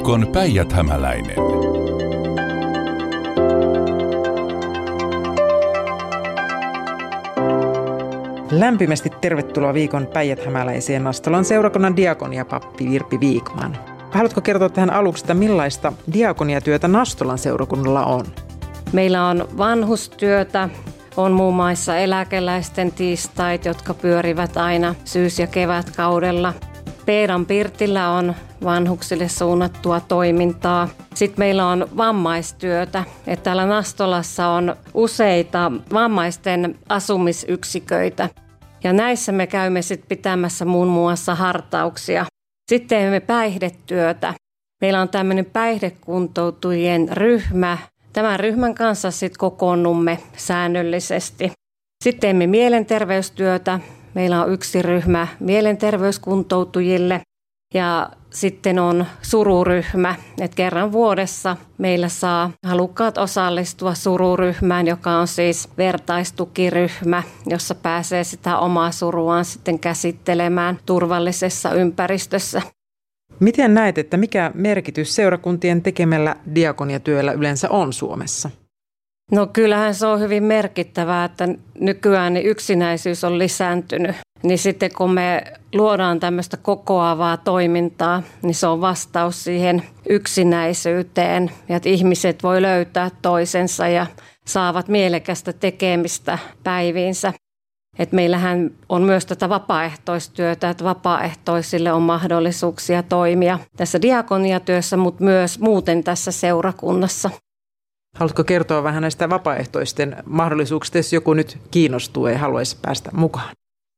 Viikon päijäthämäläinen. Lämpimästi tervetuloa viikon päijäthämäläiseen Nastolan seurakunnan diakoniapappi Virpi Viikman. Haluatko kertoa tähän aluksi, että millaista diakoniatyötä Nastolan seurakunnalla on? Meillä on vanhustyötä, on muun muassa eläkeläisten tiistait, jotka pyörivät aina syys- ja kevätkaudella. Peedan Pirtillä on vanhuksille suunnattua toimintaa. Sitten meillä on vammaistyötä. Että täällä Nastolassa on useita vammaisten asumisyksiköitä. Ja näissä me käymme sitten pitämässä muun muassa hartauksia. Sitten teemme päihdetyötä. Meillä on tämmöinen päihdekuntoutujien ryhmä. Tämän ryhmän kanssa sitten kokoonnumme säännöllisesti. Sitten teemme mielenterveystyötä. Meillä on yksi ryhmä mielenterveyskuntoutujille ja sitten on sururyhmä. Et kerran vuodessa meillä saa halukkaat osallistua sururyhmään, joka on siis vertaistukiryhmä, jossa pääsee sitä omaa suruaan sitten käsittelemään turvallisessa ympäristössä. Miten näet, että mikä merkitys seurakuntien tekemällä diakoniatyöllä yleensä on Suomessa? No kyllähän se on hyvin merkittävää, että nykyään niin yksinäisyys on lisääntynyt. Niin sitten kun me luodaan tämmöistä kokoavaa toimintaa, niin se on vastaus siihen yksinäisyyteen. Ja että ihmiset voi löytää toisensa ja saavat mielekästä tekemistä päiviinsä. Et meillähän on myös tätä vapaaehtoistyötä, että vapaaehtoisille on mahdollisuuksia toimia tässä diakoniatyössä, mutta myös muuten tässä seurakunnassa. Haluatko kertoa vähän näistä vapaaehtoisten mahdollisuuksista, jos joku nyt kiinnostuu ja haluaisi päästä mukaan?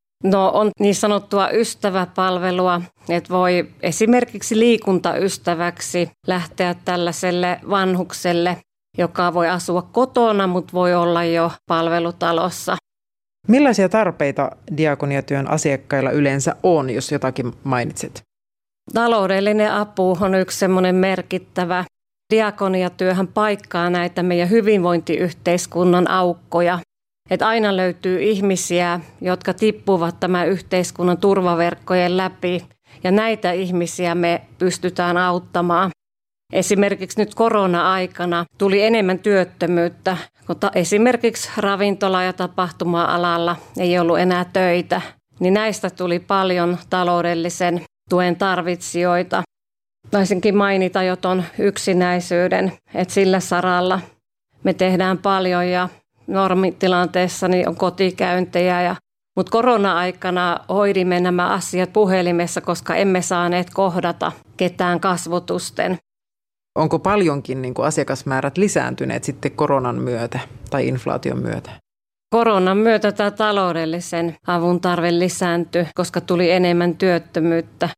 No on niin sanottua ystäväpalvelua, että voi esimerkiksi liikuntaystäväksi lähteä tällaiselle vanhukselle, joka voi asua kotona, mutta voi olla jo palvelutalossa. Millaisia tarpeita diakoniatyön asiakkailla yleensä on, jos jotakin mainitset? Taloudellinen apu on yksi semmoinen merkittävä. Diakoniatyöhän paikkaa näitä meidän hyvinvointiyhteiskunnan aukkoja. Että aina löytyy ihmisiä, jotka tippuvat tämän yhteiskunnan turvaverkkojen läpi. Ja näitä ihmisiä me pystytään auttamaan. Esimerkiksi nyt korona-aikana tuli enemmän työttömyyttä, kun esimerkiksi ravintola- ja tapahtuma-alalla ei ollut enää töitä. Niin näistä tuli paljon taloudellisen tuen tarvitsijoita. Taisinkin mainita jo tuon yksinäisyyden, että sillä saralla me tehdään paljon ja normitilanteessa niin on kotikäyntejä. Mutta korona-aikana hoidimme nämä asiat puhelimessa, koska emme saaneet kohdata ketään kasvotusten. Onko paljonkin asiakasmäärät lisääntyneet sitten koronan myötä tai inflaation myötä? Koronan myötä tämä taloudellisen avun tarve lisääntyi, koska tuli enemmän työttömyyttä.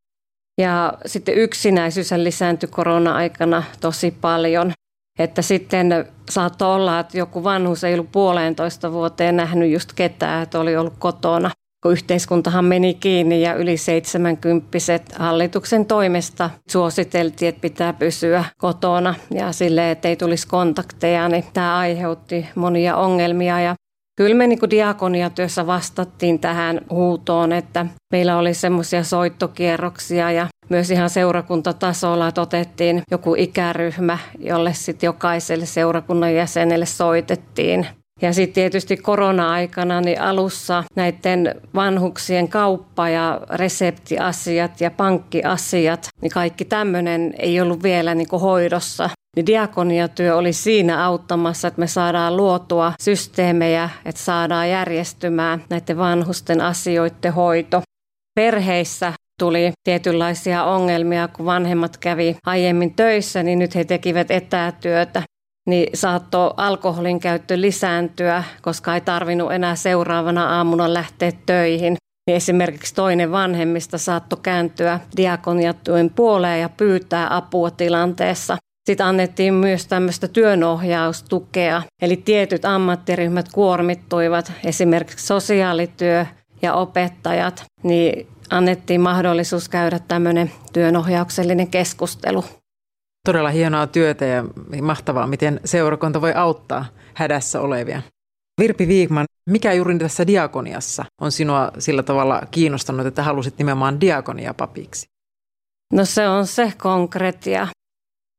Ja sitten yksinäisyys lisääntyi korona-aikana tosi paljon. Että sitten saattoi olla, että joku vanhus ei ollut 1,5 vuoteen nähnyt just ketään, että oli ollut kotona. Kun yhteiskuntahan meni kiinni ja yli 70-vuotiaat hallituksen toimesta suositeltiin, että pitää pysyä kotona ja silleen, että ei tulisi kontakteja, niin tämä aiheutti monia ongelmia. Ja kyllä me diakoniatyössä vastattiin tähän huutoon, että meillä oli semmoisia soittokierroksia ja myös ihan seurakuntatasolla, että otettiin joku ikäryhmä, jolle sitten jokaiselle seurakunnan jäsenelle soitettiin. Ja sitten tietysti korona-aikana niin alussa näiden vanhuksien kauppa- ja reseptiasiat ja pankkiasiat, niin kaikki tämmöinen ei ollut vielä hoidossa. Niin diakoniatyö oli siinä auttamassa, että me saadaan luotua systeemejä, että saadaan järjestymään näiden vanhusten asioiden hoito. Perheissä tuli tietynlaisia ongelmia, kun vanhemmat kävi aiemmin töissä, niin nyt he tekivät etätyötä. Niin saattoi alkoholin käyttö lisääntyä, koska ei tarvinnut enää seuraavana aamuna lähteä töihin. Niin esimerkiksi toinen vanhemmista saattoi kääntyä diakoniatyön puoleen ja pyytää apua tilanteessa. Sitten annettiin myös tämmöistä työnohjaustukea, eli tietyt ammattiryhmät kuormittuivat, esimerkiksi sosiaalityö ja opettajat, niin annettiin mahdollisuus käydä tämmöinen työnohjauksellinen keskustelu. Todella hienoa työtä ja mahtavaa, miten seurakunta voi auttaa hädässä olevia. Virpi Viikman, mikä juuri tässä diakoniassa on sinua sillä tavalla kiinnostanut, että halusit nimenomaan diakoniapapiksi? No se on se konkretia.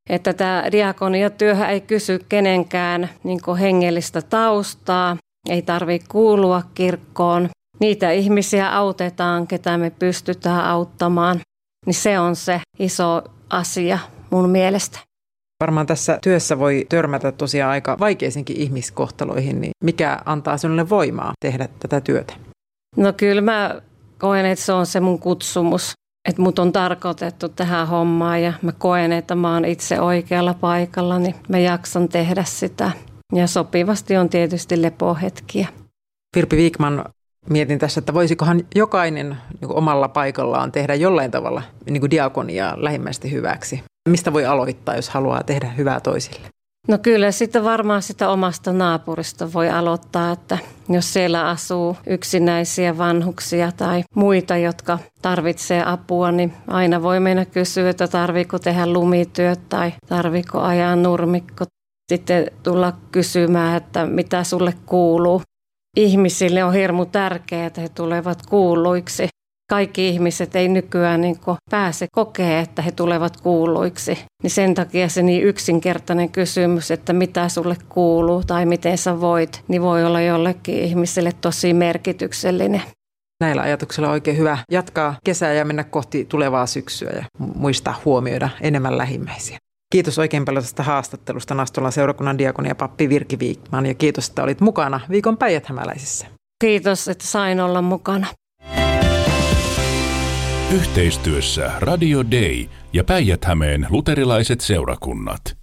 Että tämä diakoniatyöhän ei kysy kenenkään hengellistä taustaa, ei tarvitse kuulua kirkkoon. Niitä ihmisiä autetaan, ketä me pystytään auttamaan. Niin se on se iso asia mun mielestä. Varmaan tässä työssä voi törmätä tosiaan aika vaikeisiinkin ihmiskohtaloihin, niin mikä antaa sinulle voimaa tehdä tätä työtä? No kyllä mä koen, että se on se mun kutsumus, että mut on tarkoitettu tähän hommaan ja mä koen, että mä oon itse oikealla paikalla, niin mä jaksan tehdä sitä. Ja sopivasti on tietysti lepohetkiä. Virpi Viikman, mietin tässä, että voisikohan jokainen omalla paikallaan tehdä jollain tavalla diakoniaa lähimmäisten hyväksi. Mistä voi aloittaa, jos haluaa tehdä hyvää toisille? No kyllä sitten varmaan sitä omasta naapurista voi aloittaa, että jos siellä asuu yksinäisiä vanhuksia tai muita, jotka tarvitsee apua, niin aina voi mennä kysyä, että tarviiko tehdä lumityöt tai tarviiko ajaa nurmikko. Sitten tulla kysymään, että mitä sulle kuuluu. Ihmisille on hirmu tärkeää, että he tulevat kuulluiksi. Kaikki ihmiset ei nykyään pääse kokea, että he tulevat kuulluiksi. Niin sen takia se niin yksinkertainen kysymys, että mitä sulle kuuluu tai miten sä voit, niin voi olla jollekin ihmiselle tosi merkityksellinen. Näillä ajatuksilla on oikein hyvä jatkaa kesää ja mennä kohti tulevaa syksyä ja muistaa huomioida enemmän lähimmäisiä. Kiitos oikein paljon tästä haastattelusta Nastolan seurakunnan diakoniapappi Virpi Viikman ja kiitos, että olit mukana viikon Päijät-Hämäläisissä. Kiitos, että sain olla mukana. Yhteistyössä Radio Day ja Päijät-Hämeen luterilaiset seurakunnat.